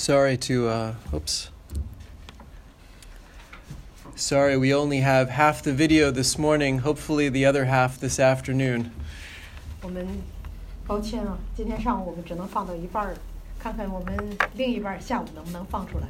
Sorry to, Sorry, we only have half the video this morning, hopefully the other half this afternoon. 我们抱歉啊，今天上午我们只能放到一半儿，看看我们另一半下午能不能放出来。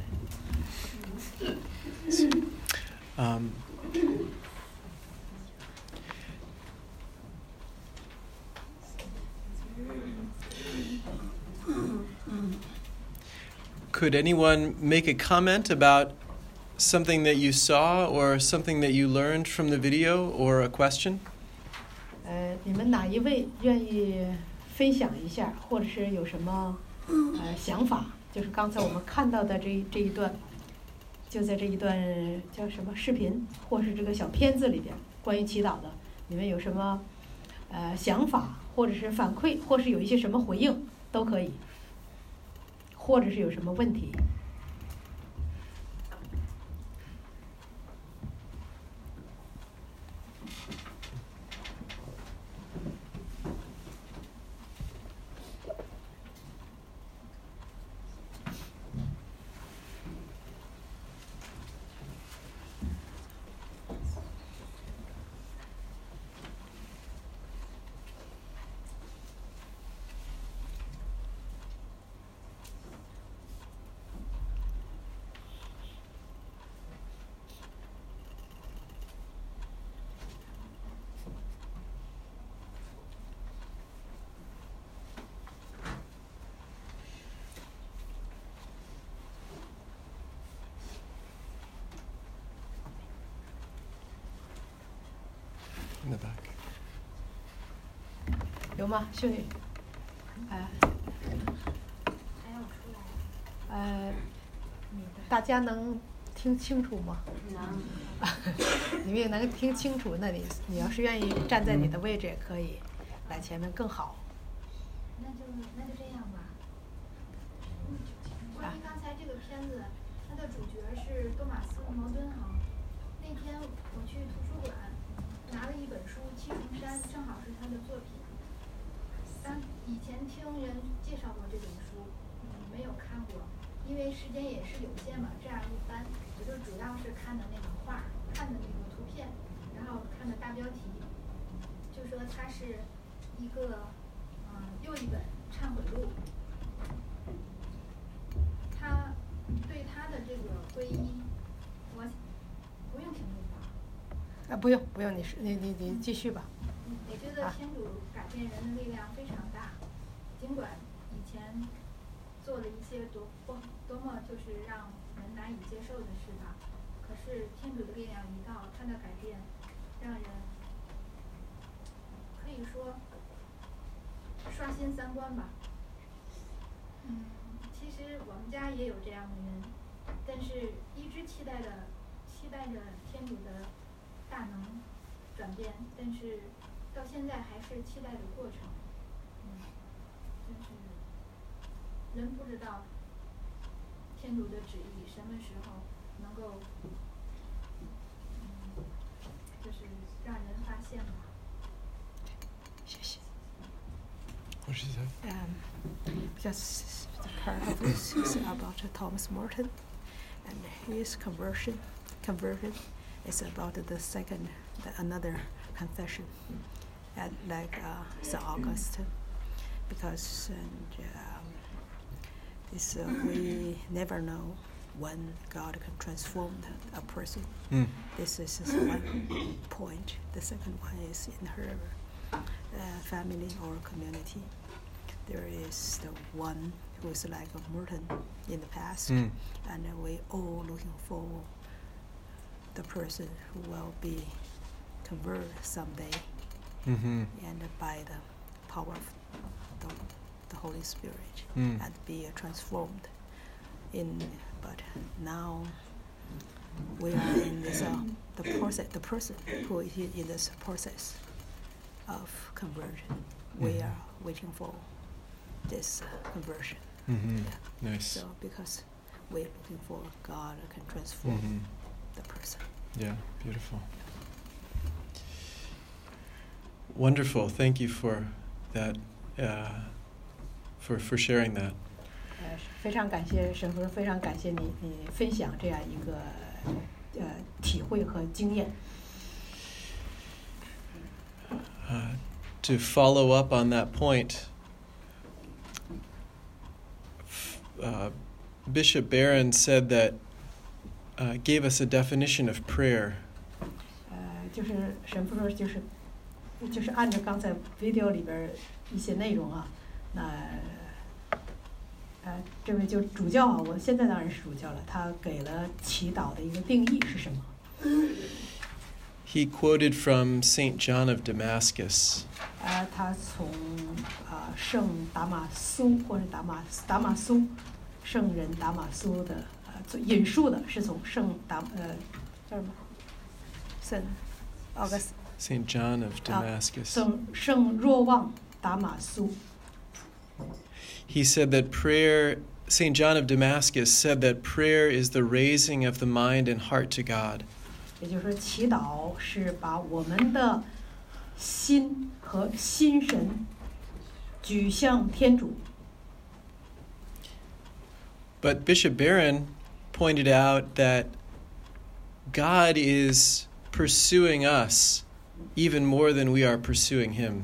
Could anyone make a comment about something that you saw or something that you learned from the video or a question? 你们哪一位愿意分享一下，或者是有什么想法？就是刚才我们看到的这一段，就在这一段叫什么视频，或是这个小片子里边，关于祈祷的，你们有什么想法，或者是反馈，或是有一些什么回应都可以，或者是有什么问题。 In the back. 有吗，秀女？大家能听清楚吗？ 能。 你们也能听清楚，那你要是愿意站在你的位置也可以，来前面更好。 那就这样吧。关于刚才这个片子，它的主角是多马斯·茅敦哈。那天我去图书馆拿了一本书《七重山》，正好是他的作品。以前听人介绍过这本书，没有看过，因为时间也是有限嘛，这样一般，我就主要是看的那个画，看的那个图片，然后看的大标题，就说它是一个又一本忏悔录。他对他的这个皈依，我不用听录吧？ 不用，你继续吧。 我觉得天主改变人的力量非常大，尽管以前做了一些多么就是让人难以接受的事吧，可是天主的力量一到，他的改变让人可以说刷新三观吧。其实我们家也有这样的人，但是一直期待着天主的大能转变，但是到现在还是期待的过程。就是人不知道天主的旨意什么时候能够就是让人发现吧。 谢谢。 What did she say? Because the part of this is about Thomas Merton and his conversion is about another confession at St. Augustine, because we never know when God can transform a person. This is one point. The second one is in her family or community. There is the one who is like a Merton in the past, and we all looking for the person who will be converted someday, and by the power of the Holy Spirit, and be transformed. But now we are in this the person who is in this process of conversion. We are waiting for this conversion. Yeah. Nice. So because we're looking for God can transform the person. Yeah, beautiful. Wonderful. Thank you for that, for sharing that. 非常感谢神父，非常感谢你分享这样一个体会和经验。 To follow up on that point, Bishop Barron said that gave us a definition of prayer. 就是神父说，就是按照刚才 video 里边一些内容啊，那这位就主教啊，我现在当然是主教了，他给了祈祷的一个定义是什么？ He quoted from St. John of Damascus. 他从圣达马苏或者达马苏圣人达马苏的引述的是从圣叫什么？圣 St. John of Damascus. 圣若望达马苏。 He said that prayer, St. John of Damascus said that prayer is the raising of the mind and heart to God. 也就是说，祈祷是把我们的心和心神举向天主。 But Bishop Barron pointed out that God is pursuing us even more than we are pursuing Him.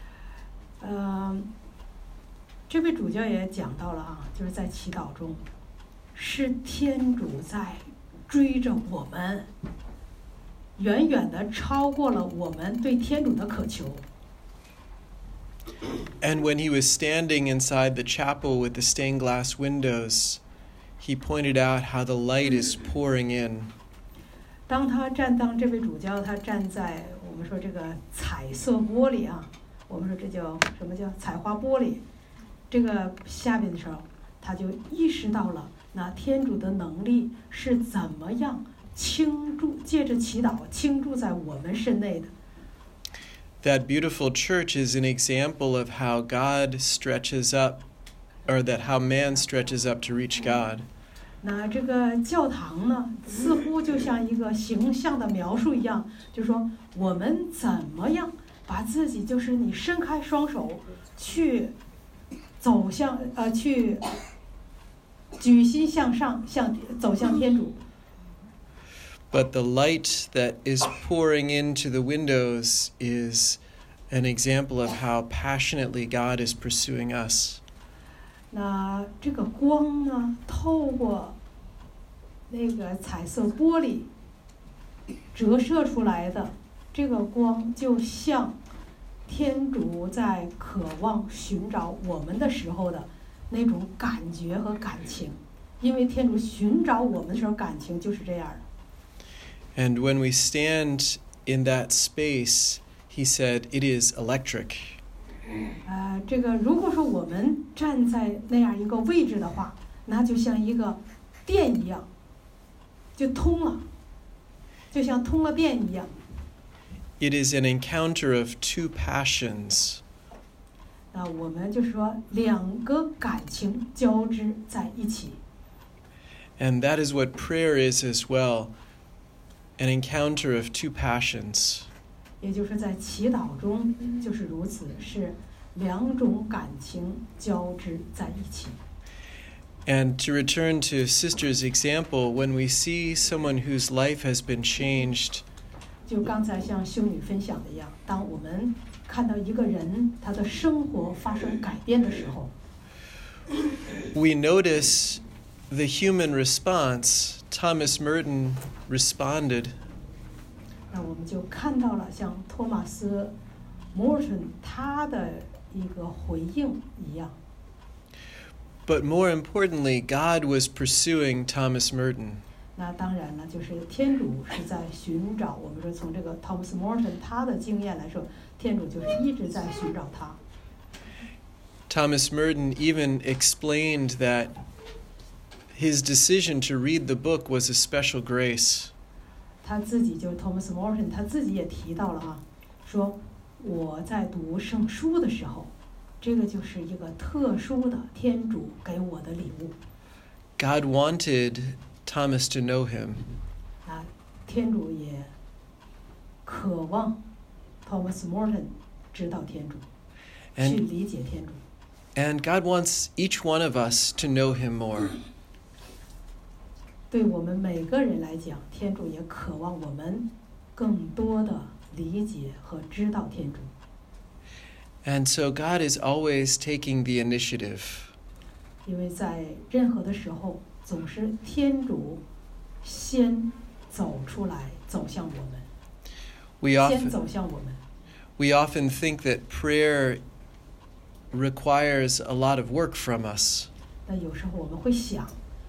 这位主教也讲到了就是在祈祷中，是天主在追着我们，远远的超过了我们对天主的渴求。 And when he was standing inside the chapel with the stained glass windows, he pointed out how the light is pouring in. 当这位主教他站在我们说这个彩色玻璃我们说这叫什么叫彩花玻璃这个下面的时候，他就意识到了那天主的能力是怎么样倾注，借着祈祷倾注在我们身内的。 That beautiful church is an example of how God stretches up, or that how man stretches up to reach God. 那这个教堂呢，似乎就像一个形象的描述一样，就是说我们怎么样把自己，就是你伸开双手去走向去举心向上，走向天主。 But the light that is pouring into the windows is an example of how passionately God is pursuing us. 那这个光呢，透过那个彩色玻璃折射出来的这个光，就像天主在渴望寻找我们的时候的那种感觉和感情，因为天主寻找我们的时候感情就是这样的。 And when we stand in that space, he said, it is electric. 这个如果说我们站在那样一个位置的话，那就像一个电一样，就通了，就像通了电一样。 It is an encounter of two passions. 那我们就是说两个感情交织在一起。 And that is what prayer is as well, an encounter of two passions. 也就是在祈祷中就是如此，是两种感情交织在一起。 And to return to Sister's example, when we see someone whose life has been changed, 就刚才像修女分享的一样，当我们看到一个人他的生活发生改变的时候， we notice the human response. Thomas Merton responded. 那我们就看到了像托马斯·莫尔顿他的一个回应一样。 But more importantly, God was pursuing Thomas Merton. 那当然了，就是天主是在寻找。我们说从这个 Thomas Merton 他的经验来说，天主就是一直在寻找他。 Thomas Merton even explained that his decision to read the book was a special grace. 他自己就 Thomas Merton 他自己也提到了说我在读圣书的时候，这个就是一个特殊的天主给我的礼物。 God wanted Thomas to know him. 那天主也渴望 Thomas Merton 知道天主，去理解天主。 And God wants each one of us to know him more. 对我们每个人来讲，天主也渴望我们更多的理解和知道天主。 And so God is always taking the initiative. 因为在任何的时候，总是天主先走出来，走向我们， We 先 often 走向我们。 we often think that prayer requires a lot of work from us. 那有时候我们会想，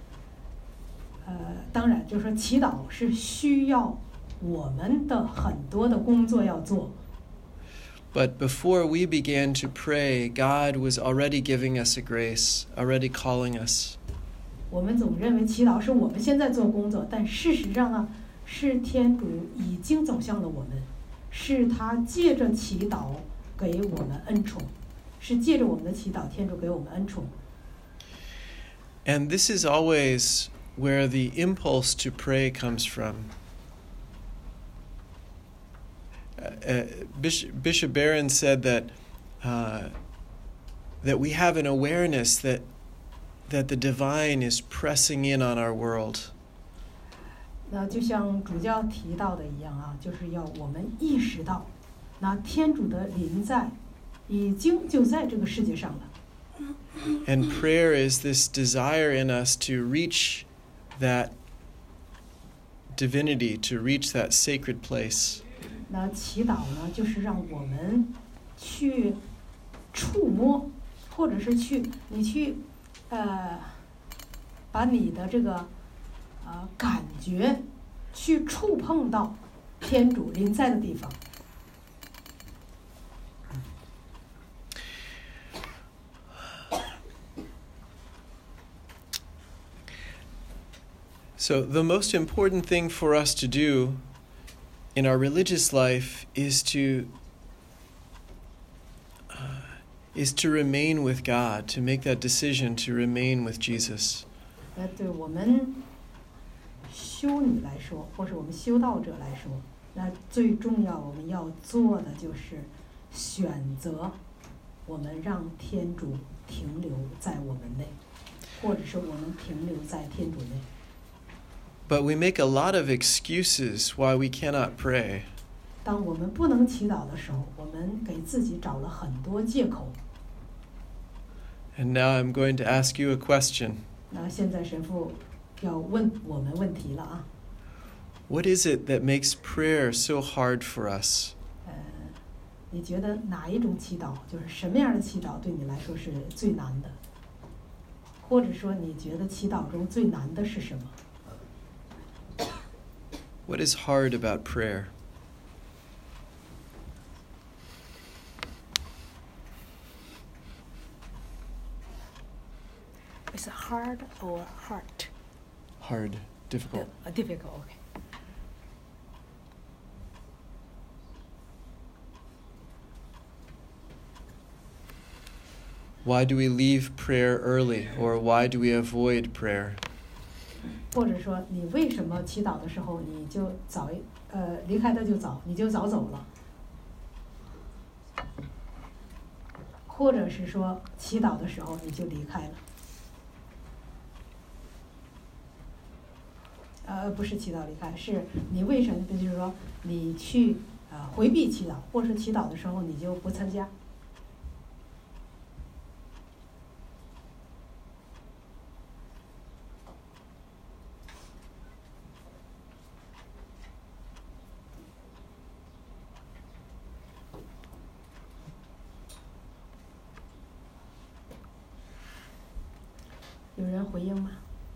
当然就是说祈祷是需要我们的很多的工作要做。 But before we began to pray, God was already giving us a grace, already calling us. 我们总认为祈祷是我们现在做工作，但事实上呢，是天主已经走向了我们，是他借着祈祷给我们恩宠，是借着我们的祈祷，天主给我们恩宠。 And this is always where the impulse to pray comes from. Bishop Barron said that that we have an awareness that the divine is pressing in on our world. 那就像主教提到的一样啊，就是要我们意识到，那天主的临在已经就在这个世界上了。 And prayer is this desire in us to reach that divinity, to reach that sacred place. 那祈祷呢，就是让我们去触摸，或者是你去把你的这个感觉去触碰到天主临在的地方。 So the most important thing for us to do in our religious life is to remain with God, to make that decision to remain with Jesus. 那对我们修女来说，或是我们修道者来说，那最重要我们要做的就是选择我们让天主停留在我们内，或者是我们停留在天主内。 But we make a lot of excuses why we cannot pray. 当我们不能祈祷的时候，我们给自己找了很多借口。 And now I'm going to ask you a question. 那现在神父要问我们问题了啊。 What is it that makes prayer so hard for us? 你觉得哪一种祈祷，就是什么样的祈祷对你来说是最难的？或者说你觉得祈祷中最难的是什么？ What is hard about prayer? Is it hard or heart? Hard, difficult. Difficult, okay. Why do we leave prayer early, or why do we avoid prayer? 或者说你为什么祈祷的时候你就离开的就早，你就早走了？或者是说祈祷的时候你就离开了？不是祈祷离开，是你为什么？就是说你去回避祈祷，或是祈祷的时候你就不参加。有人回应吗？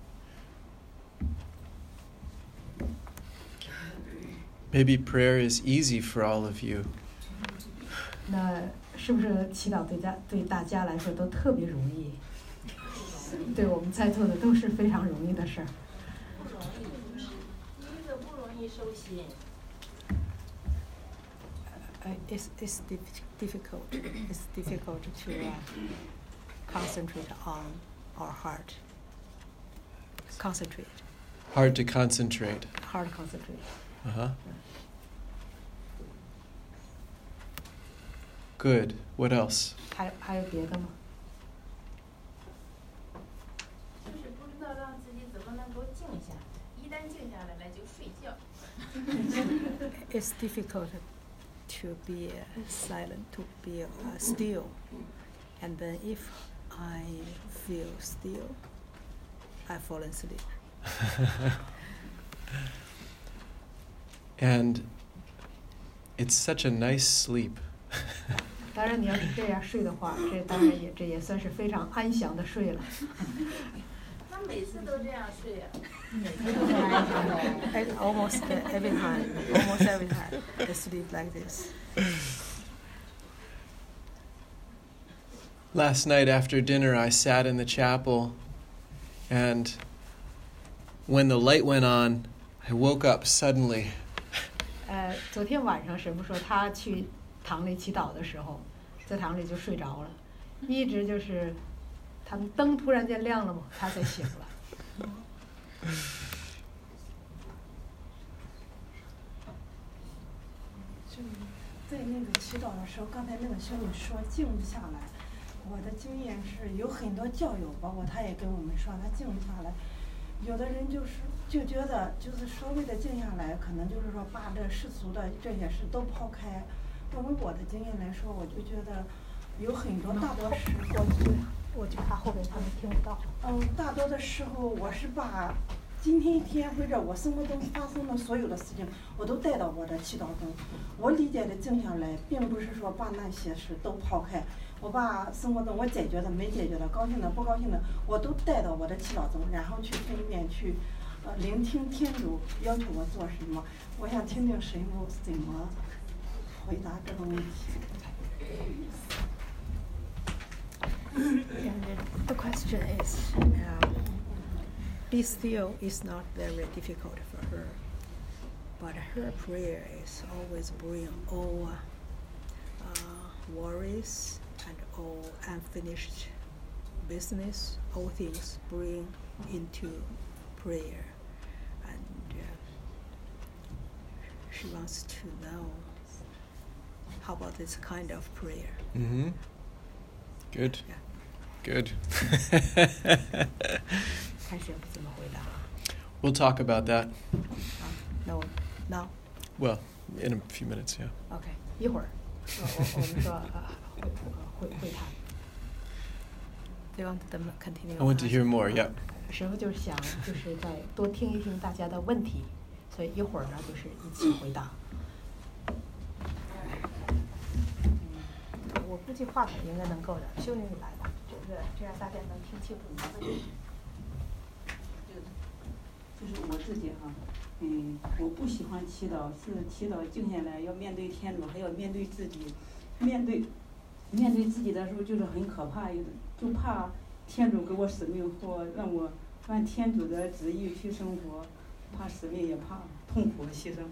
Maybe prayer is easy for all of you. 那是不是祈祷对大家来说都特别容易？对我们在座的都是非常容易的事儿。 第一个不容易收心。 It's difficult. It's difficult to concentrate on our heart. Concentrate. Hard to concentrate. Hard concentrate. Uh-huh. Good. What else? 还有别的吗？ It's difficult to be silent, to be still. And then if I feel still, I fall asleep. And it's such a nice sleep. 当然，你要是这样睡的话，这也算是非常安详的睡了。 他每次都这样睡啊。 Almost every time, I sleep like this. Last night after dinner, I sat in the chapel, and when the light went on, I woke up suddenly. 昨天晚上神父说他去堂里祈祷的时候，在堂里就睡着了，一直就是他们灯突然间亮了嘛，他才醒了。 就在那个祈祷的时候，刚才那个兄弟说静不下来，我的经验是有很多教友，包括他也跟我们说他静不下来。有的人就觉得就是所谓的静下来，可能就是说把这世俗的这些事都抛开。作为我的经验来说，我就觉得有很多大多时候， 我觉得他后边他们听不到。 大多的时候我是把今天一天或者我生活中发生的所有的事情，我都带到我的祈祷中。我理解的静下来，并不是说把那些事都抛开，我把生活中我解决的、没解决的、高兴的、不高兴的，我都带到我的祈祷中，然后去分辨、去聆听天主要求我做什么。我想听听神父怎么回答这个问题。 And the question is, be still is not very difficult for her, but her prayer is always bring all worries and all unfinished business, all things bring into prayer, and she wants to know how about this kind of prayer. Mm-hmm. Good. Yeah. Good. 看神父怎么回答。 We'll talk about that. No, now. Well, in a few minutes, yeah. OK， 一会儿，我们说会谈。They want them continue. I want to hear more. Yeah. 神父就是想就是再多听一听大家的问题，所以一会儿呢就是一起回答。我估计话筒应该能够的，修女你来吧，这样大家能听清楚你的问题。 就是我自己哈，我不喜欢祈祷，是祈祷静下来要面对天主，还要面对自己，面对自己的时候就是很可怕，就怕天主给我使命或让我按天主的旨意去生活，怕使命也怕痛苦和牺牲。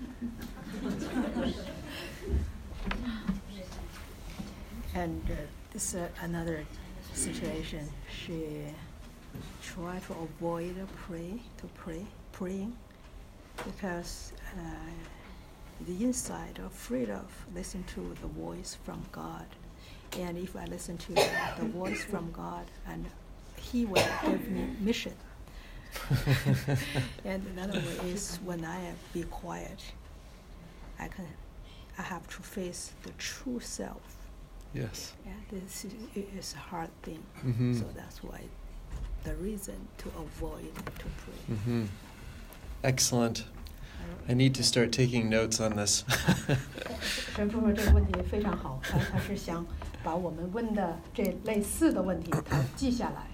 And this is another situation. She tried to avoid praying because the inside afraid of listening to the voice from God. And if I listen to the voice from God, and He will give me mission. And another way is when I be quiet, I have to face the true self. Yes. Yeah, this is a hard thing. Mm-hmm. So that's why the reason to avoid to pray. Mm-hmm. Excellent. I need to start taking notes on this. 神父说这个问题非常好，他是想把我们问的这类似的问题他记下来。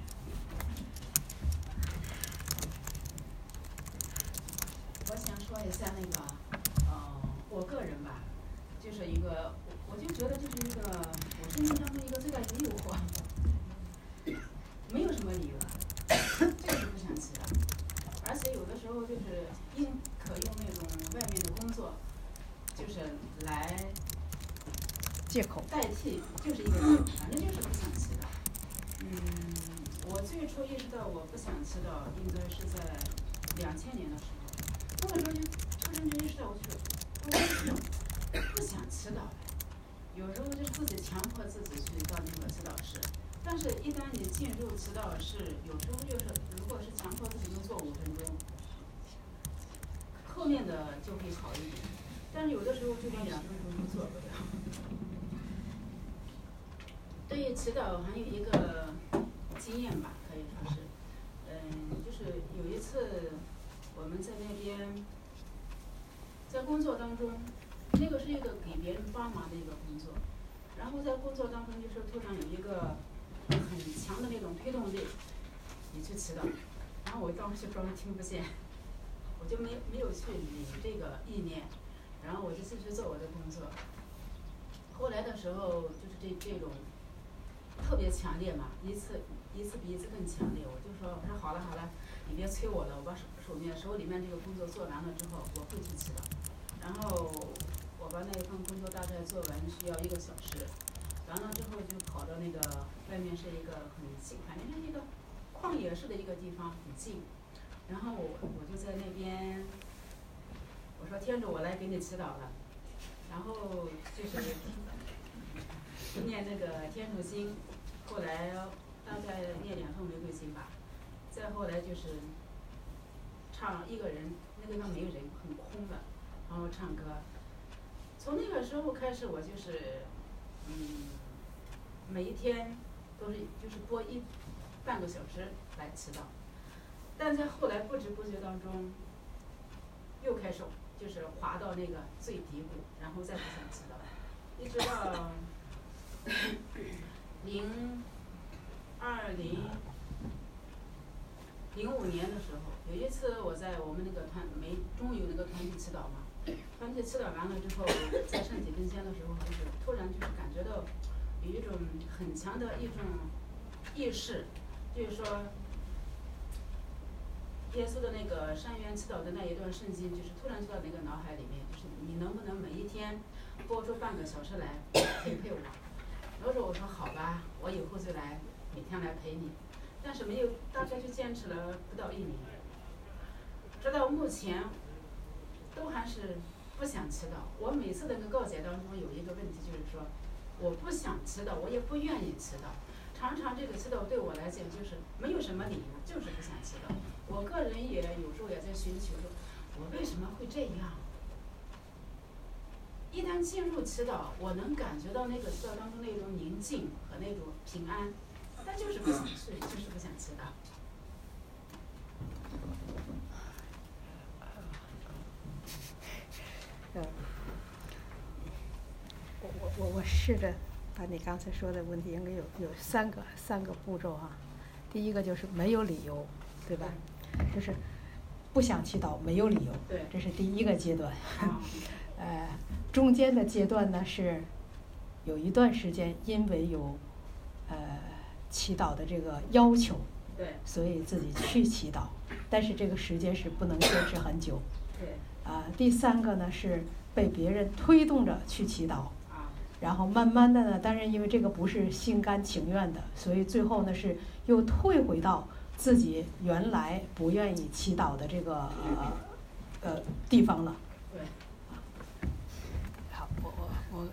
我想说一下那个，我个人吧，就是一个，我就觉得就是一个我生命当中一个最大的诱惑，没有什么理由的，就是不想祈祷，而且有的时候就是可用那种外面的工作，就是来借口代替，就是一个借口，反正就是不想祈祷。我最初意识到我不想祈祷，应该是在2000年的时候，那个时候就突然就意识到，我不想祈祷了。有时候就是自己强迫自己去到那个祈祷室，但是一旦你进入祈祷室，有时候就是如果是强迫自己能做5分钟，刻后面的就会好一点。但是有的时候就连2分钟都做不了。对于祈祷还有一个经验吧，可以说是，就是有一次我们在那边在工作当中，那个是一个给别人帮忙的一个工作，然后在工作当中就是突然有一个很强的那种推动力，你去祈祷，然后我当时装听不见，我就没有去理这个意念，然后我就继续做我的工作。后来的时候就是这种特别强烈嘛，一次比一次更强烈，我说好了，你别催我了，我把手里面这个工作做完了之后，我会去祈祷。然后我把那一份工作大概做完需要1个小时，完了之后就跑到那个外面是一个很近，反正是一个旷野式的一个地方，很近。然后我就在那边，我说天主，我来给你祈祷了。然后就是念那个天主经，后来大概念2份玫瑰经吧，再后来就是唱一个人，那个地方没有人，很空的，然后唱歌。从那个时候开始，我就是每一天都是就是播半个小时来祈祷，但在后来不知不觉当中，又开始就是滑到那个最低谷，然后再不想祈祷，一直到2005年的时候，有一次我在我们那个终于有那个团体祈祷嘛，团体祈祷完了之后，在圣体跟前的时候，就是突然就是感觉到有一种很强的一种意识，就是说耶稣的那个山园祈祷的那一段圣经，就是突然就到那个脑海里面，就是你能不能每一天播出半个小时来陪我？然后我说好吧，我以后就来每天来陪你。但是没有，大概就坚持了不到1年，直到目前都还是不想祈祷。我每次那个告解当中有一个问题，就是说我不想祈祷，我也不愿意祈祷。常常这个祈祷对我来讲就是没有什么理由，就是不想祈祷。我个人也有时候也在寻求说，我为什么会这样？一旦进入祈祷，我能感觉到那个祈祷当中那种宁静和那种平安，但就是不想睡，就是不想祈祷。 我试着把你刚才说的问题，应该有三个步骤啊。第一个就是没有理由，对吧？就是不想祈祷，没有理由， 对， 这是第一个阶段。中间的阶段呢是有一段时间，因为有祈祷的这个要求， 对， 所以自己去祈祷，但是这个时间是不能坚持很久。 对。 第3个呢是被别人推动着去祈祷，然后慢慢的呢，当然因为这个不是心甘情愿的，所以最后呢是又退回到自己原来不愿意祈祷的这个地方了。 对。 好，我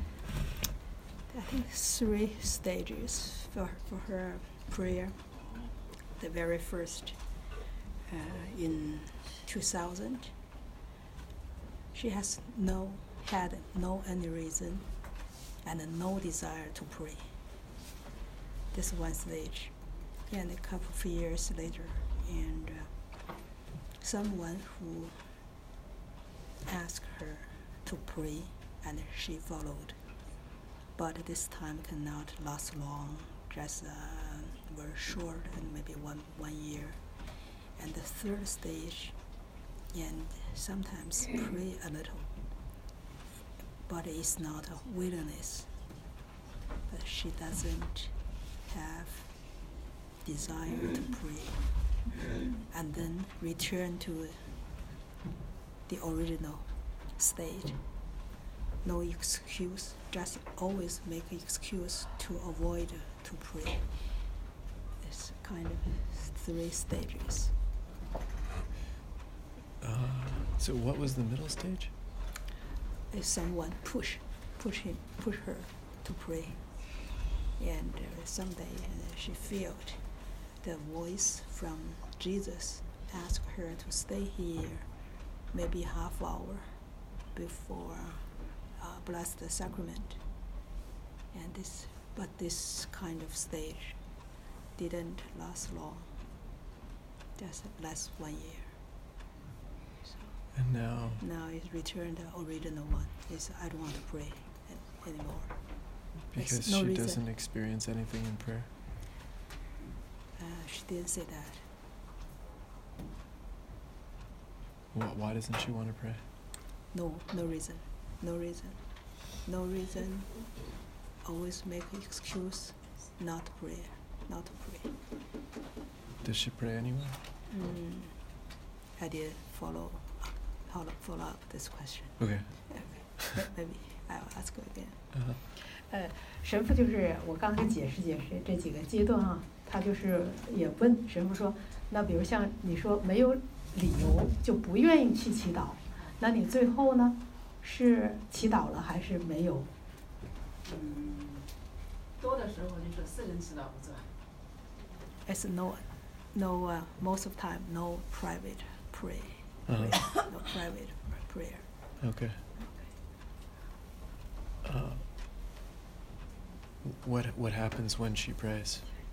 I think 3 stages for her prayer. The very first, in 2000, she had no any reason and no desire to pray. This one stage, and a couple of years later, and someone who asked her to pray, and she followed. But this time cannot last long, just very short, and maybe one year. And the 3rd stage, and sometimes pray a little, but it's not a willingness. But she doesn't have desire to pray, and then return to the original state. No excuse, just always make excuse to avoid to pray. It's kind of 3 stages. So what was the middle stage? If someone push her to pray, and someday she felt the voice from Jesus ask her to stay here maybe half hour before bless the sacrament. And this kind of stage didn't last long, just last 1 year. So And now it returned the original one. Is I don't want to pray anymore. because no she reason. doesn't experience anything in prayer. She didn't say that. Why doesn't she want to pray? No reason. Always make excuse not to pray. Does she pray anyway? I did follow up this question. Okay. Maybe I'll ask you again. Uh-huh. 神父就是我刚才解释这几个阶段啊，他就是也问神父说，那比如像你说没有理由就不愿意去祈祷，那你最后呢是祈祷了还是没有？ 多的时候就是私人祈祷不做。 It's no most of time no private pray. Uh-huh. No private prayer. Okay. What happens when she prays?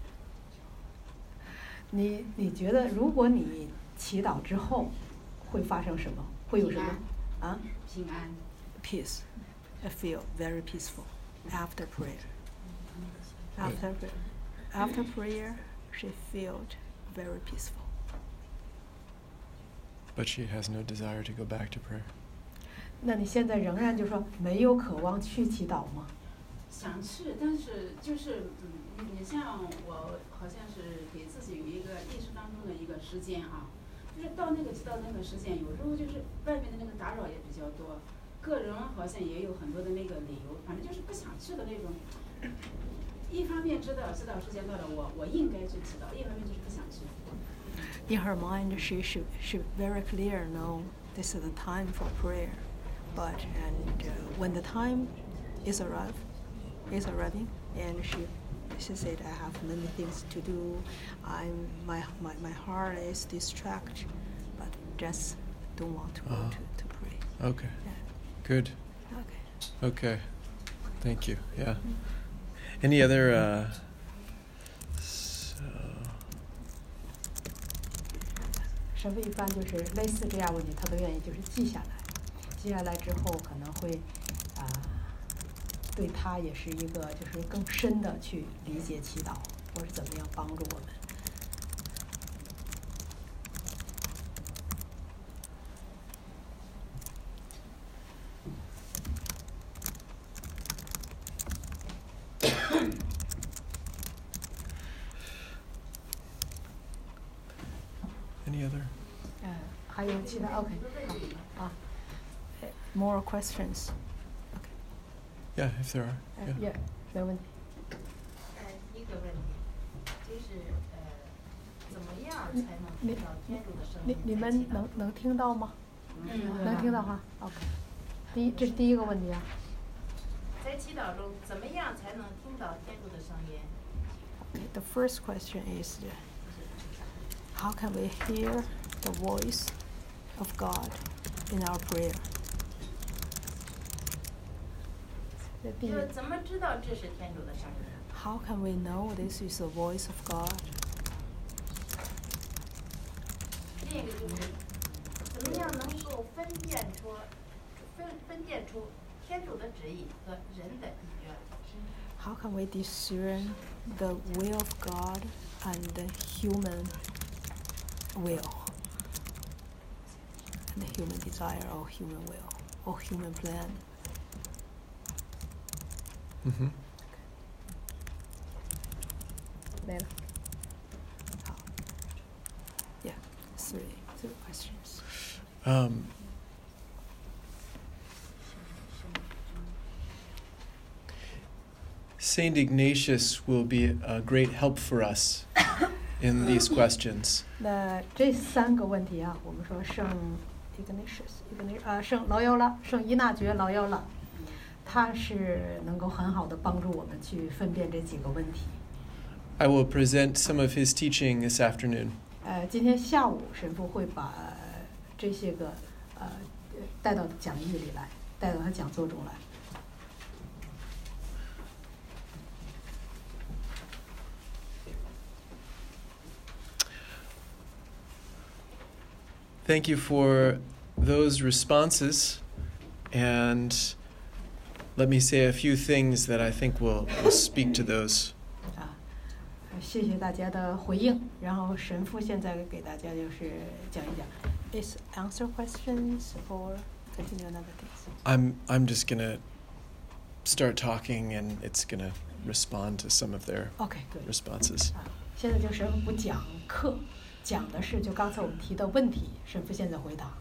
你觉得如果你祈祷之后会发生什么？会有什么？啊？ 平安。 Peace. I feel very peaceful after prayer. After prayer, she felt very peaceful. But she has no desire to go back to prayer. 那你现在仍然就说没有渴望去祈祷吗？ 想去，但是就是你像我好像是给自己有一个意识当中的一个时间啊，就是到那个时间，有时候就是外面的那个打扰也比较多，个人好像也有很多的那个理由，反正就是不想去的那种。一方面知道时间到了，我应该去祈祷；一方面就是不想去。 In her mind, she very clear know this is the time for prayer, but when the time is arriving, and she said, I have many things to do. My heart is distracted, but just don't want to go to pray. Okay. Yeah. Good. Okay. Thank you. Yeah. Any other? 神父一般就是类似这样问题，他都愿意就是记下来，记下来之后可能会对他也是一个就是更深的去理解祈祷，或是怎么样帮助我们。 Any other? 还有其他 OK 好。 More questions? Yeah, if there are. Yeah. 没问题。 一个问题就是怎么样才能听到天主的声音？ 你们能听到吗？能听到哈 OK。这是第一个问题啊。 在祈祷中怎么样才能听到天主的声音？ The first question is, how can we hear the voice of God in our prayer? 就是怎么知道这是天主的声音？ How can we know this is the voice of God? 另一个就是怎么样能够分辨出天主的旨意和人的意愿？ How can we discern the will of God and the human will, and the human desire or human will or human plan? Mm-hmm. 没了。好。Yeah, three questions. Saint Ignatius will be a great help for us in these questions. 那这三个问题啊，我们说圣 Ignatius，圣劳尤拉，圣依纳爵劳尤拉，他是能够很好的帮助我们去分辨这几个问题。 I will present some of his teaching this afternoon. 今天下午神父会把这些个带到讲义里来，带到他讲座中来。 Thank you for those responses, and let me say a few things that I think will speak to those. 谢谢大家的回应，然后神父现在给大家就是讲一讲。Is answer questions or continue another things? I'm just gonna start talking, and it's gonna respond to some of their responses. 现在就神父不讲课，讲的是就刚才我们提的问题，神父现在回答。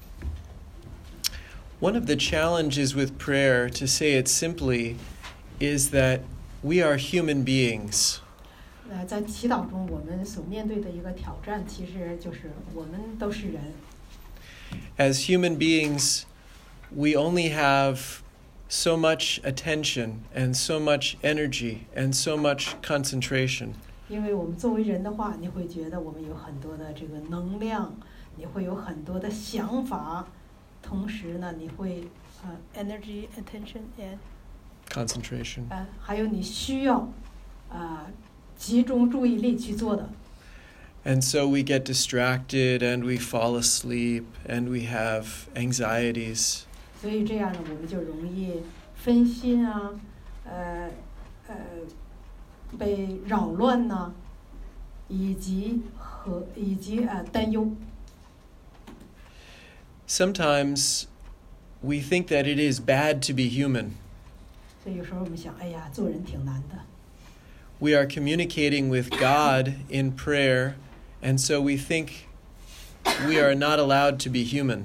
One of the challenges with prayer, to say it simply, is that we are human beings. 在祈祷中，我们所面对的一个挑战，其实就是我们都是人。 As human beings, we only have so much attention and so much energy and so much concentration. 因为我们作为人的话，你会觉得我们有很多的这个能量，你会有很多的想法，同时呢，你会energy, attention and concentration. 还有你需要集中注意力去做的。 And so we get distracted and we fall asleep and we have anxieties. 所以这样呢，我们就容易分心啊，被扰乱呐，以及担忧。 Sometimes we think that it is bad to be human. 所以有时候我们想，哎呀，做人挺难的。 We are communicating with God in prayer, and so we think we are not allowed to be human.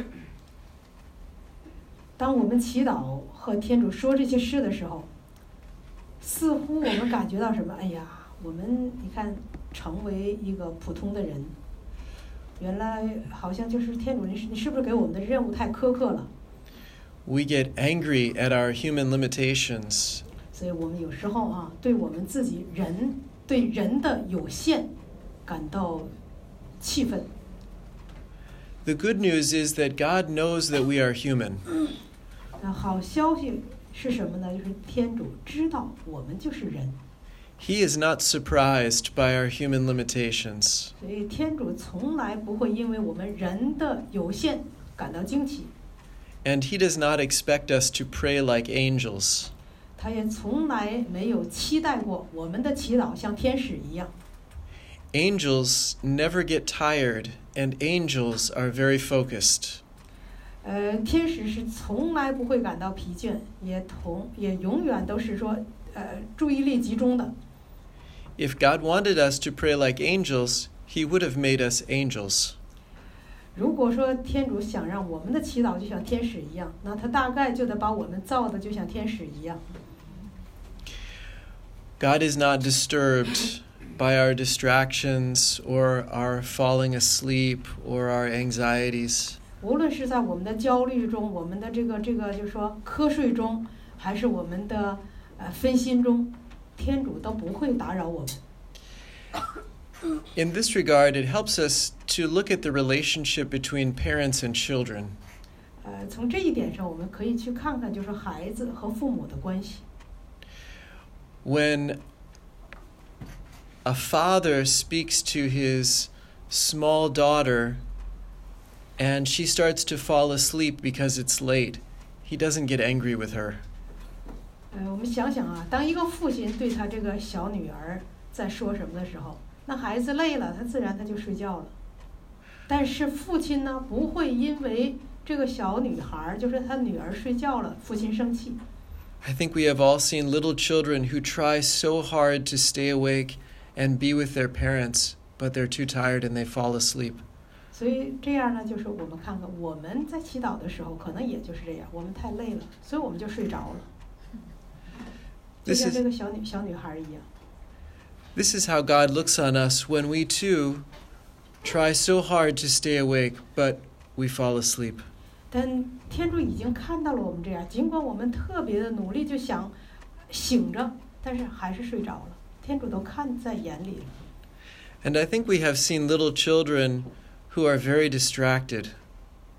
当我们祈祷和天主说这些事的时候，似乎我们感觉到什么？哎呀，我们你看，成为一个普通的人，原来好像就是天主，你是不是给我们的任务太苛刻了？ We get angry at our human limitations. 所以我们有时候对我们自己对人的有限感到气愤。 The good news is that God knows that we are human. 好消息是什么呢？就是天主知道我们就是人。 He is not surprised by our human limitations. 所以天主从来不会因为我们人的有限感到惊奇。 And he does not expect us to pray like angels. 他也从来没有期待过我们的祈祷像天使一样。 Angels never get tired, and angels are very focused. 天使是从来不会感到疲倦，也永远都是说注意力集中的。 If God wanted us to pray like angels, he would have made us angels. 如果说天主想让我们的祈祷就像天使一样，那他大概就得把我们造的就像天使一样。 God is not disturbed by our distractions or our falling asleep or our anxieties. 无论是在我们的焦虑中，我们的这个就是说瞌睡中，还是我们的分心中，天主都不会打扰我们。 In this regard, it helps us to look at the relationship between parents and children. 从这一点上，我们可以去看看，就是孩子和父母的关系。 When a father speaks to his small daughter and she starts to fall asleep because it's late, he doesn't get angry with her. 我们想想当一个父亲对他这个小女儿在说什么的时候，那孩子累了，他自然他就睡觉了。但是父亲呢，不会因为这个小女孩，就是他女儿睡觉了，父亲生气。 I think we have all seen little children who try so hard to stay awake and be with their parents, but they're too tired and they fall asleep. 所以这样呢，就是我们看看我们在祈祷的时候，可能也就是这样，我们太累了，所以我们就睡着了，就像这个小女孩一样。 This is how God looks on us when we too try so hard to stay awake, but we fall asleep. 但天主已经看到了我们这样，尽管我们特别的努力，就想醒着，但是还是睡着了。天主都看在眼里了。 And I think we have seen little children who are very distracted.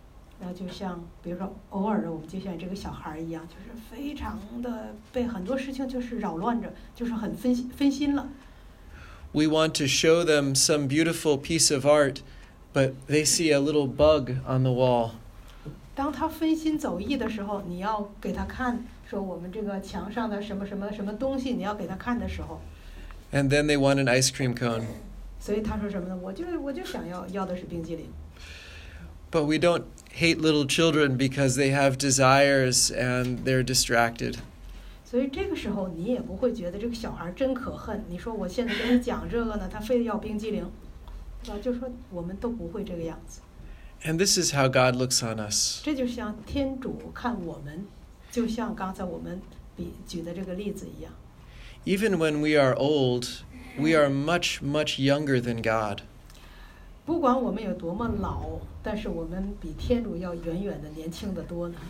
然后就像比如说偶尔的我们就像这个小孩一样，就是非常的被很多事情就是扰乱着，就是很分心了。 We want to show them some beautiful piece of art, but they see a little bug on the wall. 当他分心走意的时候，你要给他看，说我们这个墙上的什么什么什么东西，你要给他看的时候， And then they want an ice cream cone. 所以他说什么呢？我就想要的是冰激凌。 But we don't hate little children because they have desires and they're distracted. 所以这个时候你也不会觉得这个小孩真可恨。你说我现在跟你讲这个呢，他非得要冰激凌，对吧？就说我们都不会这个样子。 And this is how God looks on us. 这就像天主看我们，就像刚才我们举的这个例子一样。 Even when we are old, we are much, much younger than God. 不管我们有多么老，但是我们比天主要远远的年轻得多呢。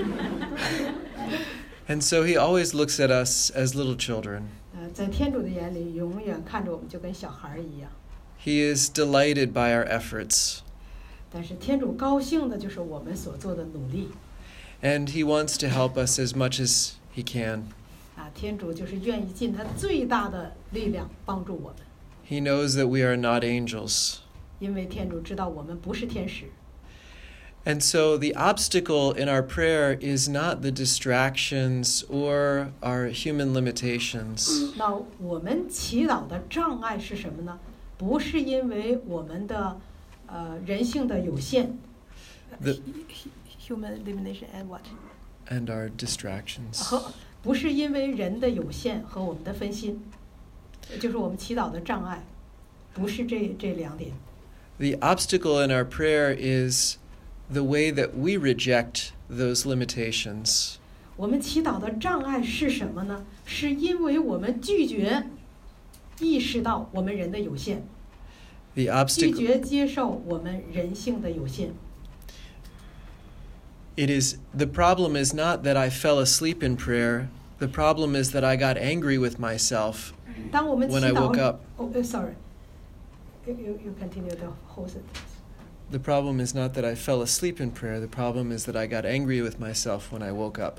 And so he always looks at us as little children. 在天主的眼里，永远看着我们就跟小孩一样。 He is delighted by our efforts. 但是天主高兴的就是我们所做的努力。 And he wants to help us as much as he can. 天主就是愿意尽他最大的力量帮助我们。 He knows that we are not angels. 因为天主知道我们不是天使。 And so the obstacle in our prayer is not the distractions or our human limitations. 那我们祈祷的障碍是什么呢？不是因为我们的人性的有限。 Human limitation and what? And our distractions. 不是因为人的有限和我们的分心，就是我们祈祷的障碍，不是这两点。 The obstacle in our prayer is the way that we reject those limitations. 我们祈祷的障碍是什么呢？是因为我们拒绝意识到我们人的有限，拒绝接受我们人性的有限。 The problem is not that I fell asleep in prayer. The problem is that I got angry with myself when I woke up. Sorry. You continue the whole sentence. The problem is not that I fell asleep in prayer. The problem is that I got angry with myself when I woke up.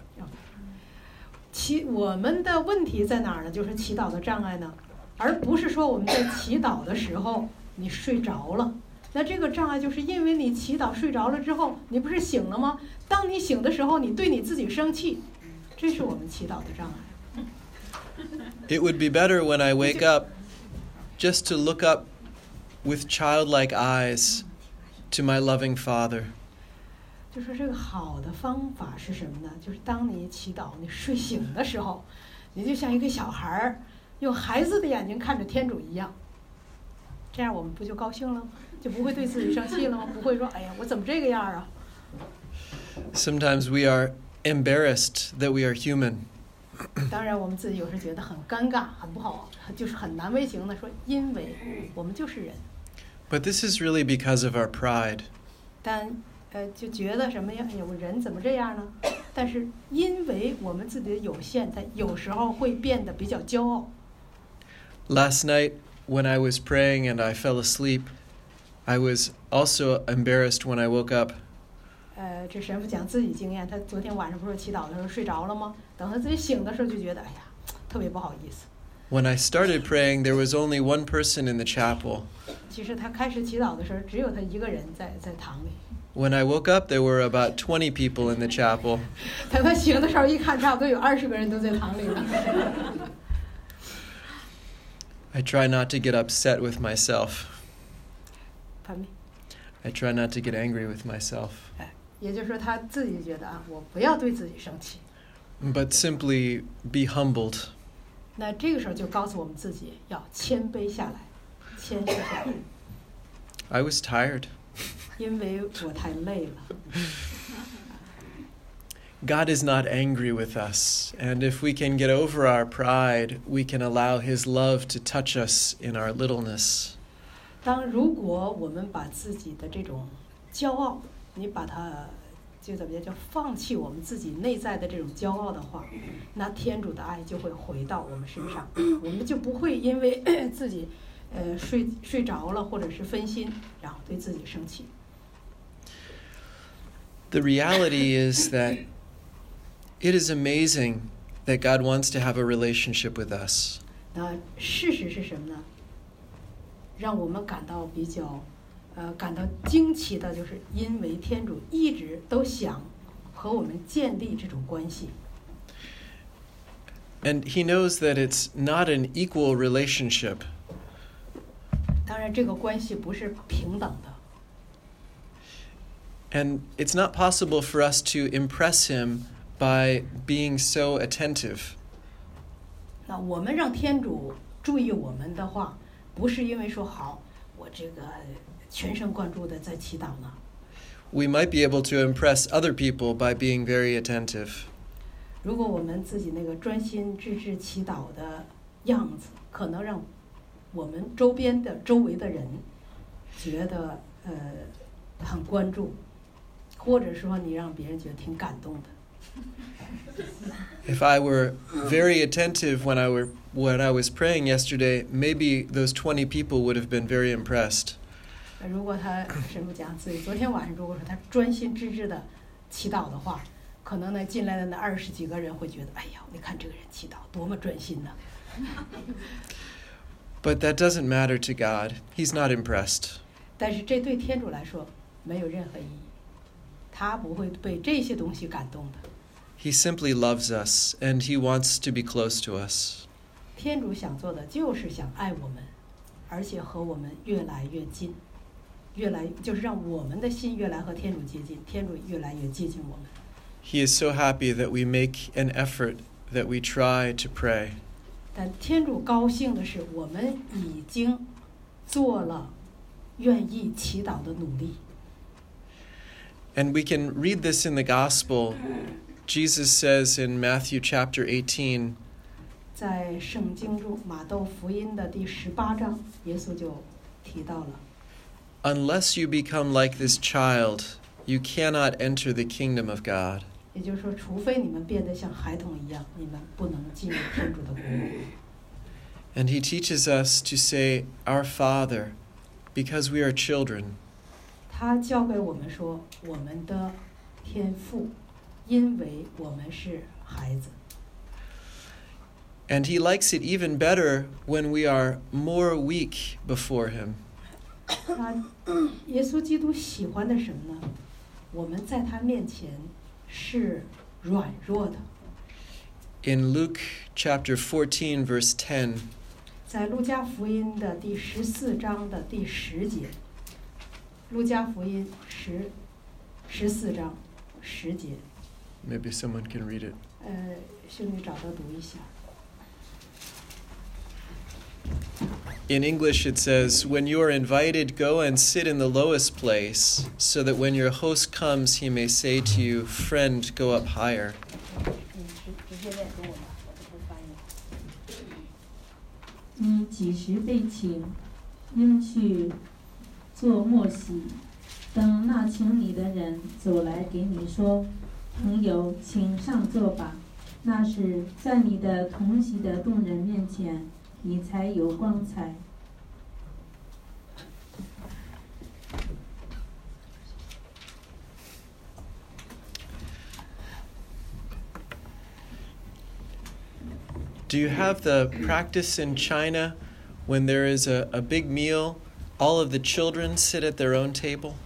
我们的问题在哪儿呢？就是祈祷的障碍呢，而不是说我们在祈祷的时候你睡着了。那这个障碍就是因为你祈祷睡着了之后，你不是醒了吗？当你醒的时候，你对你自己生气，这是我们祈祷的障碍。 It would be better when I wake up just to look up with childlike eyes to my loving Father. 就说这个好的方法是什么呢？就是当你祈祷你睡醒的时候，你就像一个小孩用孩子的眼睛看着天主一样，这样我们不就高兴了吗？就不会对自己生气了吗？不会说哎呀我怎么这个样啊。 Sometimes we are embarrassed that we are human. 当然我们自己有时觉得很尴尬很不好，就是很难为情的说因为我们就是人。 But this is really because of our pride. 但就觉得什么呀？有人怎么这样呢？但是因为我们自己的有限，它有时候会变得比较骄傲。 Last night when I was praying and I fell asleep, I was also embarrassed when I woke up. 这神父讲自己经验，他昨天晚上不是祈祷的时候睡着了吗？等他自己醒的时候就觉得哎呀特别不好意思。 When I started praying, there was only one person in the chapel. 其实他开始祈祷的时候，只有他一个人在堂里。 When I woke up, there were about 20 people in the chapel. 等他醒的时候一看，差不多有20个人都在堂里了。 I try not to get upset with myself. Pardon me? I try not to get angry with myself. 也就是说，他自己觉得我不要对自己生气。 But simply be humbled. 那这个时候就告诉我们自己要谦卑下来，谦虚下来。 I was tired. 因为我太累了。 God is not angry with us, and if we can get over our pride, we can allow His love to touch us in our littleness. 如果我们把自己的这种骄傲，你把它就怎么叫放弃我们自己内在的这种骄傲的话，那天主的爱就会回到我们身上，我们就不会因为自己睡着了或者是分心，然后对自己生气。 The reality is that it is amazing that God wants to have a relationship with us. 那事实是什么呢？让我们感到感到惊奇的，就是因为天主一直都想和我们建立这种关系。 And he knows that it's not an equal relationship. 当然，这个关系不是平等的。 And it's not possible for us to impress him by being so attentive. 那我们让天主注意我们的话，不是因为说好，我这个全神贯注的在祈祷呢。 We might be able to impress other people by being very attentive. 如果我们自己那个专心致志祈祷的样子，可能让我们周围的人觉得很关注，或者说你让别人觉得挺感动的。 If I were very attentive when I was praying yesterday, maybe those 20 people would have been very impressed. 如果他神父讲自己昨天晚上如果说他专心致志的祈祷的话，可能呢进来的那20几个人会觉得，哎呀，你看这个人祈祷多么专心呢。 But that doesn't matter to God. He's not impressed. 但是这对天主来说没有任何意义，他不会被这些东西感动的。 He simply loves us, and he wants to be close to us. 天主想做的就是想爱我们，而且和我们越来越近，就是让我们的心越来和天主接近，天主越来越接近我们。 He is so happy that we make an effort, that we try to pray. 但天主高兴的是，我们已经做了愿意祈祷的努力。 And we can read this in the Gospel. Jesus says in Matthew chapter 18, 在圣经中，马窦福音的第18章，耶稣就提到了 Unless you become like this child, you cannot enter the kingdom of God. 也就是说，除非你们变得像孩童一样，你们不能进入天主的国。 And he teaches us to say, Our Father, because we are children. 他教给我们说，我们的天父，因为我们是孩子。 And he likes it even better when we are more weak before him. 耶稣基督喜欢的什么呢？我们在他面前是软弱的。 In Luke chapter 14, verse 10, 在路加福音的第14章的第10节，路加福音14章10节。 maybe someone can read it. 兄弟找到读一下。 In English it says, When you are invited, go and sit in the lowest place, so that when your host comes, he may say to you, Friend, go up higher. 直接念给我吧，我都不翻译。 你几时被请，应去做默喜。等那请你的人走来给你说，朋友，请上座吧。那时，在你的同席的众人面前，你才有光彩。 Do you have the practice in China when there is a big meal, all of the children sit at their own table?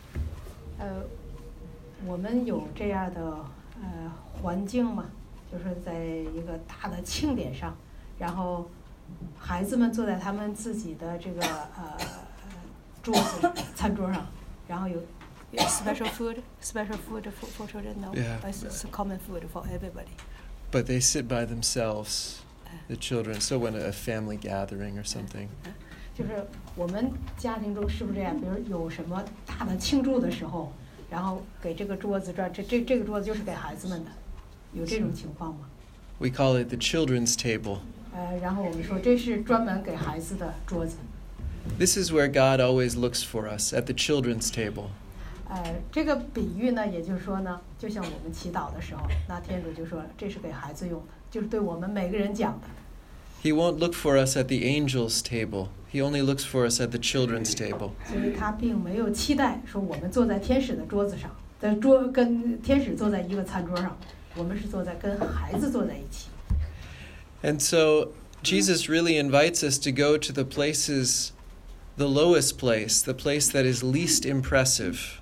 我们有这样的环境嘛，就是在一个大的庆典上，然后孩子们坐在他们自己的这个桌子餐桌上，然后有 special food for children. No, Yeah. It's common food for everybody. But they sit by themselves, the children. So when a family gathering or something. 就是我们家庭中是不是这样？比如有什么大的庆祝的时候，然后给这个桌子这个桌子就是给孩子们的，有这种情况吗？ We call it the children's table. 然后我们说这是专门给孩子的桌子。 This is where God always looks for us, at the children's table. 这个比喻呢，也就是说呢，就像我们祈祷的时候，那天主就说这是给孩子用的，就是对我们每个人讲的。 He won't look for us at the angels' table. He only looks for us at the children's table. 所以他并没有期待说我们坐在天使的桌子上， 跟天使坐在一个餐桌上，我们是跟孩子坐在一起。 And so Jesus really invites us to go to the places, the lowest place, the place that is least impressive.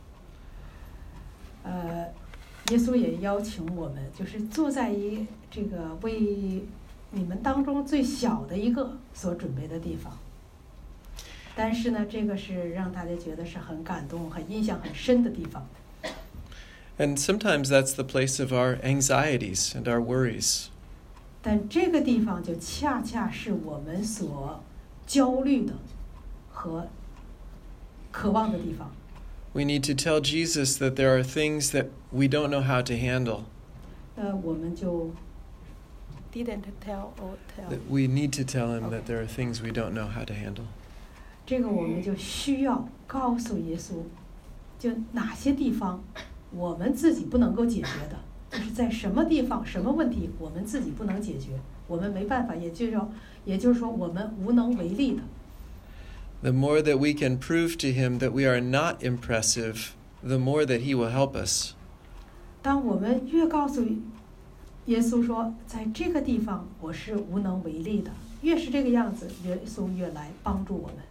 耶稣也邀请我们，就是坐在这个为你们当中最小的一个所准备的地方。但是呢，这个是让大家觉得是很感动、很印象很深的地方。 And sometimes that's the place of our anxieties and our worries. 但这个地方就恰恰是我们所焦虑的和渴望的地方。 We need to tell Jesus that there are things that we don't know how to handle. 我们就 didn't tell or tell. That we need to tell him that there are things we don't know how to handle. 这个我们就需要告诉耶稣，就哪些地方我们自己不能够解决的，就是在什么地方、什么问题我们自己不能解决，我们没办法，也就是说我们无能为力的。 The more that we can prove to him that we are not impressive, the more that he will help us. 当我们越告诉耶稣说，在这个地方我是无能为力的，越是这个样子，耶稣越来帮助我们。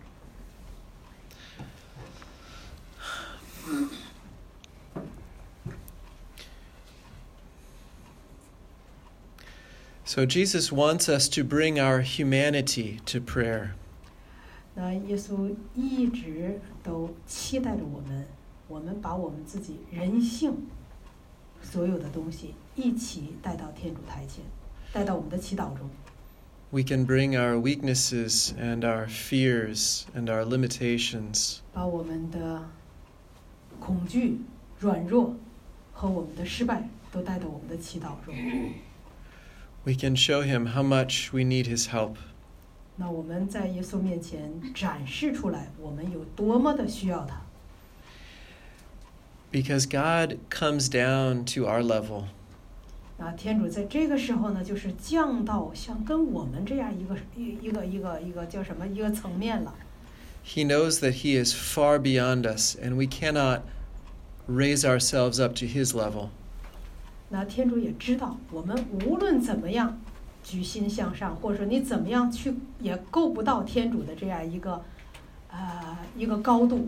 So Jesus wants us to bring our humanity to prayer. 那耶稣一直都期待着我们把我们自己人性所有的东西一起带到天主台前，带到我们的祈祷中。 We can bring our weaknesses and our fears and our limitations. 把我们的恐惧、软弱和我们的失败都带到我们的祈祷中。 We can show him how much we need his help. 那我们在耶稣面前展示出来，我们有多么的需要他。 Because God comes down to our level. 那天主在这个时候呢，就是降到像跟我们这样一个叫什么一个层面了。 He knows that he is far beyond us, and we cannot raise ourselves up to his level. 那天主也知道，我们无论怎么样举心向上，或者说你怎么样去，也够不到天主的这样一个高度。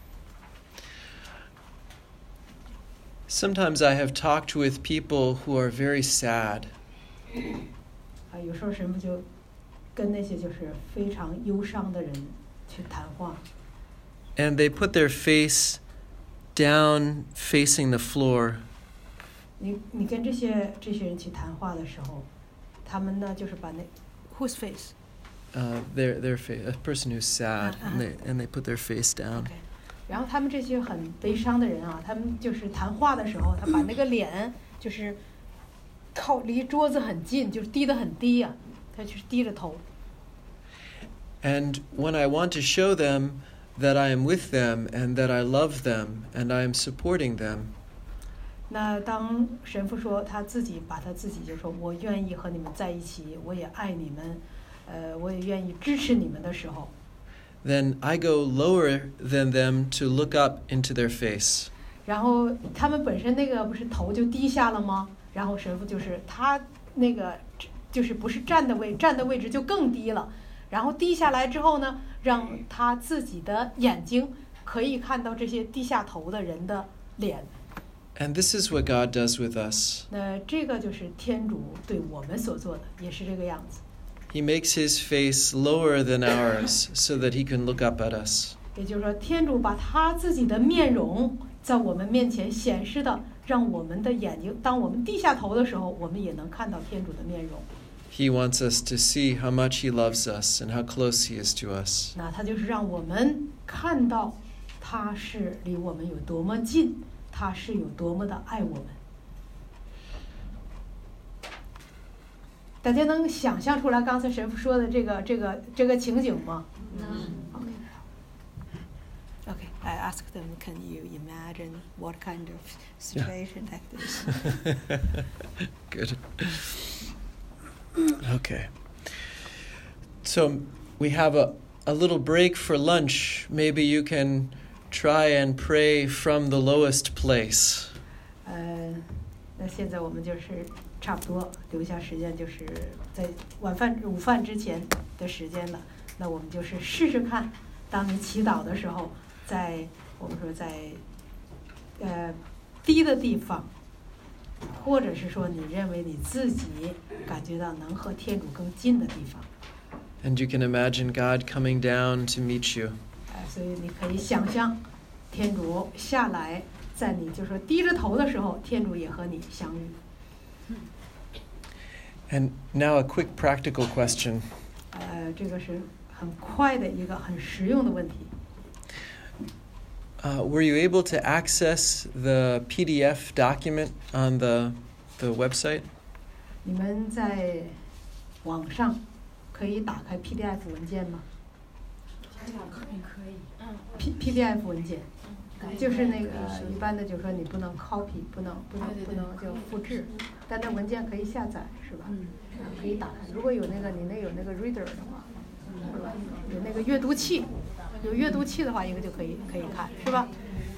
Sometimes I have talked with people who are very sad. 有时候神父就跟那些就是非常忧伤的人去谈话。 And they put their face down facing the floor. 你跟这些人去谈话的时候，他们呢就是把whose face? Their face, a person who's sad, and they put their face down. Okay. 然后他们这些很悲伤的人啊，他们就是谈话的时候，他把那个脸就是靠离桌子很近，就是低得很低啊，他就是低着头。 And when I want to show them that I am with them and that I love them and I am supporting them. 那当神父说他自己就说我愿意和你们在一起，我也爱你们，我也愿意支持你们的时候。 Then I go lower than them to look up into their face. 然后他们本身那个不是头就低下了吗？然后神父就是他那个就是不是站的位置就更低了，然后低下来之后呢，让他自己的眼睛可以看到这些低下头的人的脸。 And this is what God does with us. 那这个就是天主对我们所做的，也是这个样子。 He makes his face lower than ours so that he can look up at us. 也就是说，天主把他自己的面容在我们面前显示的，让我们的眼睛，当我们低下头的时候，我们也能看到天主的面容。 He wants us to see how much he loves us and how close he is to us. 那他就是让我们看到他是离我们有多么近，他是有多么的爱我们。大家能想象出来刚才神父说的这个情景吗？Okay, I asked them, can you imagine what kind of situation like this? Good. Okay. So we have a little break for lunch. Maybe you can try and pray from the lowest place. 那现在我们就是差不多留下时间，就是在午饭之前的时间了。那我们就是试试看，当你祈祷的时候，我们说在低的地方，或者是说你认为你自己感觉到能和天主更近的地方。 And you can imagine God coming down to meet you. 所以你可以想象天主下来，在你就说低着头的时候，天主也和你相遇。 And now a quick practical question. 这个是很快的一个很实用的问题。 Were you able to access the PDF document on the website? 你们在网上可以打开 PDF 文件吗？可以。PDF 文件，就是那个一般的，就是说你不能 copy， 不能叫复制，但那文件可以下载，是吧？可以打开。如果有那个你那有那个 reader 的话，是吧？有那个阅读器，有阅读器的话，应该就可以看，是吧？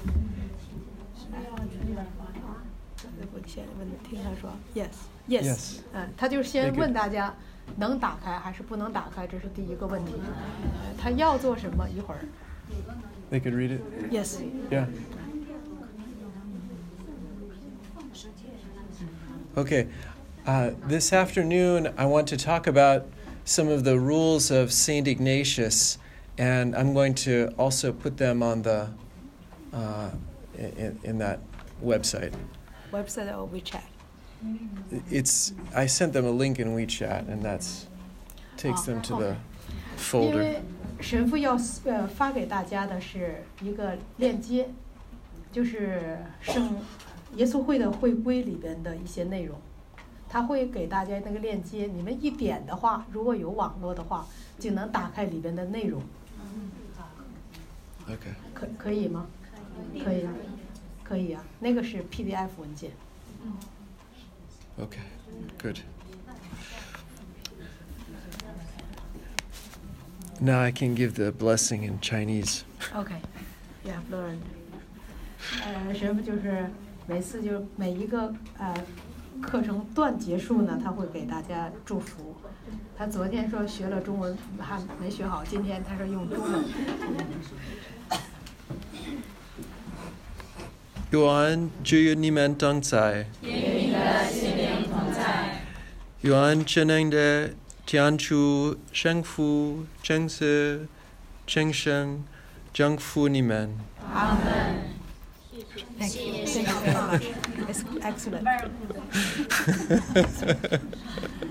我先听他说 yes， 他就先问大家能打开还是不能打开，这是第一个问题。他要做什么？一会儿。 They could read it? Yes. Yeah. Okay. This afternoon, I want to talk about some of the rules of St. Ignatius, and I'm going to also put them on the in that website. Website or WeChat? I sent them a link in WeChat, and that's takes them to the folder. 因为神父要发给大家的是一个链接，就是圣耶稣会的会规里边的一些内容，他会给大家那个链接，你们一点的话，如果有网络的话，就能打开里边的内容。 Okay. 可以吗？可以啊，可以啊，那个是 PDF 文件。 Okay, good. Now I can give the blessing in Chinese. Okay, you have learned. 神父就是每一个课程段结束呢，他会给大家祝福。他昨天说学了中文还没学好，今天他说用中文。 愿主与你们同在。 愿你的心灵同在。 愿全能的天主圣父、圣子、圣神祝福你们。 阿门。 Thank you very much. It's excellent.